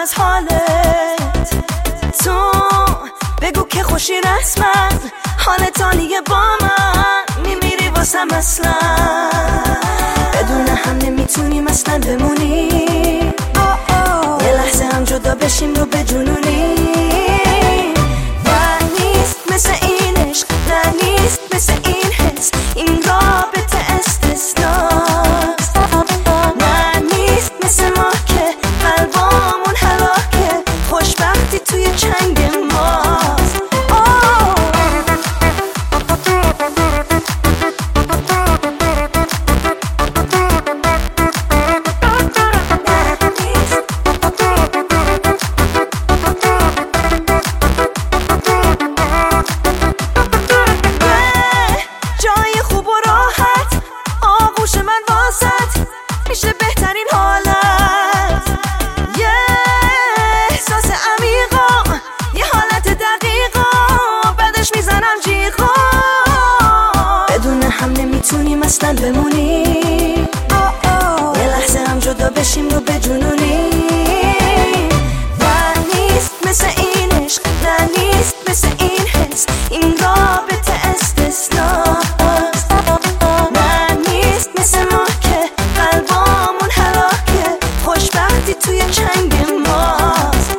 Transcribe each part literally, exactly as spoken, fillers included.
از حالت. تو بگو که خوشی رسما، حالت عالیه با من، میمیری واسم اصلا. بدون هم نمیتونیم اصلا بمونی، یه لحظه هم جدا بشیم رو بجنونی. نه نیست مثل این عشق، نه نیست مثل این حس، این رابطه استثناست. نه نیست مثل ما که قلبامون هلاکه، خوشبختی توی چنگ ماست. میشه بهترین حالت، یه احساس عمیقا، یه حالت دقیقا، بعدش میزنم جیغا. بدون هم نمیتونیم اصلا بمونی، یه لحظه هم جدا بشیم رو بجنونی. نه نیست مثل این عشق، نه نیست مثل این حس، این رابطه استثناست. نه نیست مثل ما که قلبامون هلاکه، خوشبختی توی چنگ ماست.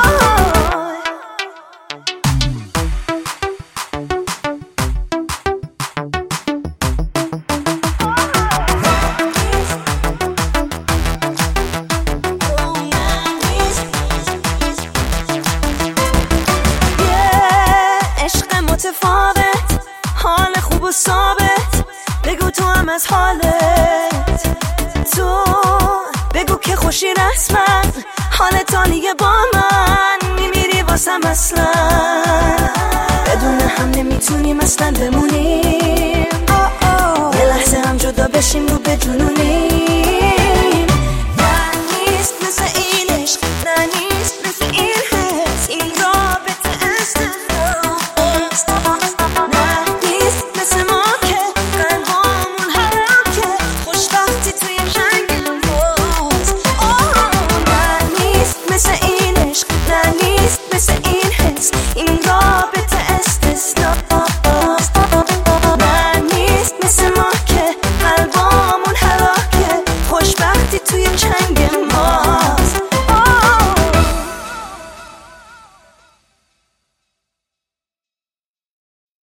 یه عشق متفاوت، حال خوب و ثابت، بگو تو هم از حالت. تو بگو که خوشی رسما، حالت عالیه با من، میمیری واسم اصلا. بدون هم نمیتونیم اصلا بمونیم، یه لحظه هم جدا بشیم رو بجنونیم.